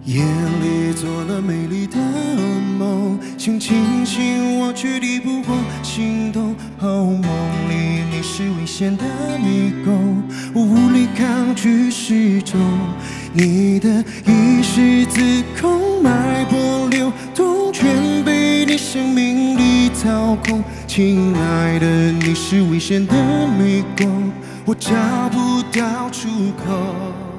夜里做了美丽的梦，想清醒我却抵不过心动。梦里你是危险的迷宫，我无力抗拒失重。你的意识自控，脉搏流动，全被你生命里操控。亲爱的，你是危险的迷宫，我找不到出口。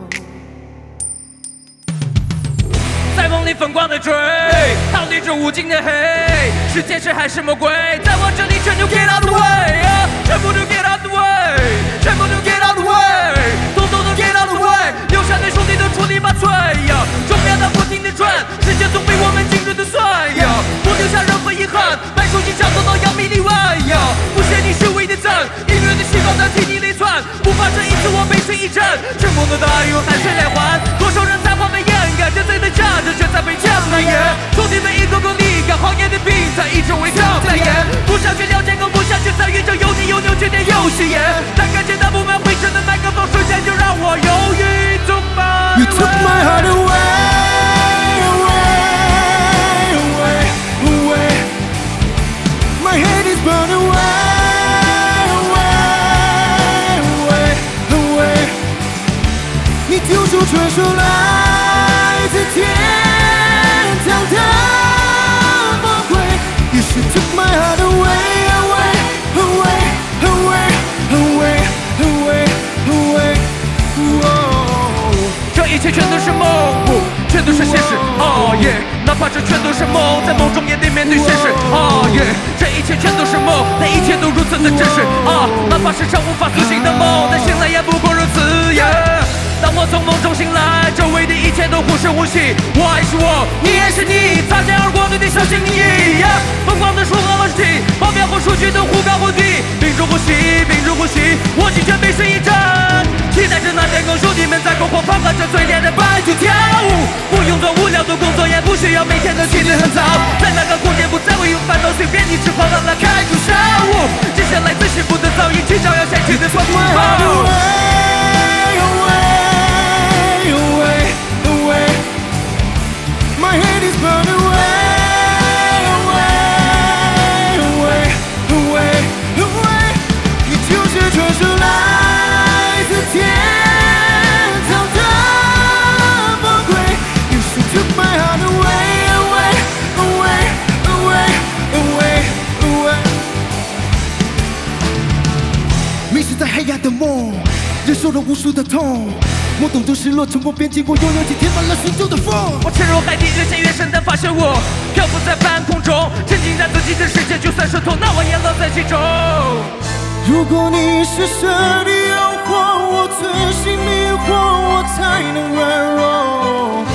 在梦里疯狂的追，逃离这无尽的黑。是天使还是魔鬼？在我这里全都 get out the way， 全部都 get out the way， 全部都 get out the way， 统统都 get out the way。留下对兄弟的出力拔萃，钟表它不停地转，时间总被我们精准地算，不留下任何遗憾，把手机上走到扬名立万。不屑你虚伪的赞，音乐的细胞在替你累窜，不怕这一次我背水一战，成功的大用汗水来换，多少人才华被掩盖，真正的价值却在被强难掩。兄弟们一个个离开，行业的比赛一直围绕在演，不想去了解，更不想去参与这有你有扭曲的游戏。但感觉到布满灰尘的麦克风，瞬间就让我犹豫中吧。 You took my heart away, away, away, away. My head is blown away, away, away, away. 你丢出传说来自天堂的魔鬼。You should took my heart away, away, away, away, away, away, away. Whoa. 这一切全都是梦，全都是现实。哪怕这全都是梦，在梦中也得面对现实。这一切全都是梦，但一切都如此的真实。哪怕是场无法苏醒的梦，但醒来也不过如此。当我从梦中醒来，周围的一切都忽视无息。我还是我，你也是你，擦肩而过对你小心翼翼。疯狂的说话和实体，报表和数据都忽高忽低，屏住呼吸，屏住呼吸，我尽全背水一战。期待着那天跟兄弟们在篝火旁和着最烈的白酒跳舞，不用做无聊的工作，也不需要每天都起得很早，在那个空间不再会有烦恼，随便你吃饱了来开出商务，接下来自信不的噪音，去照耀下去的风暴。 My head is blown away, away, away, away, away. 你就是传说来自天堂的魔鬼。You should took my heart away, away, away, away, away, away. 迷失在黑暗的梦，忍受了无数的痛。我懂得失落，沉默边经过，拥有起填满了心中的风。 我沉入海底，越陷越深，但发现我漂浮在半空中，沉浸在自己的世界，就算是痛，那我也乐在其中。 如果你是神的诱惑，我存心迷惑，我才能软弱。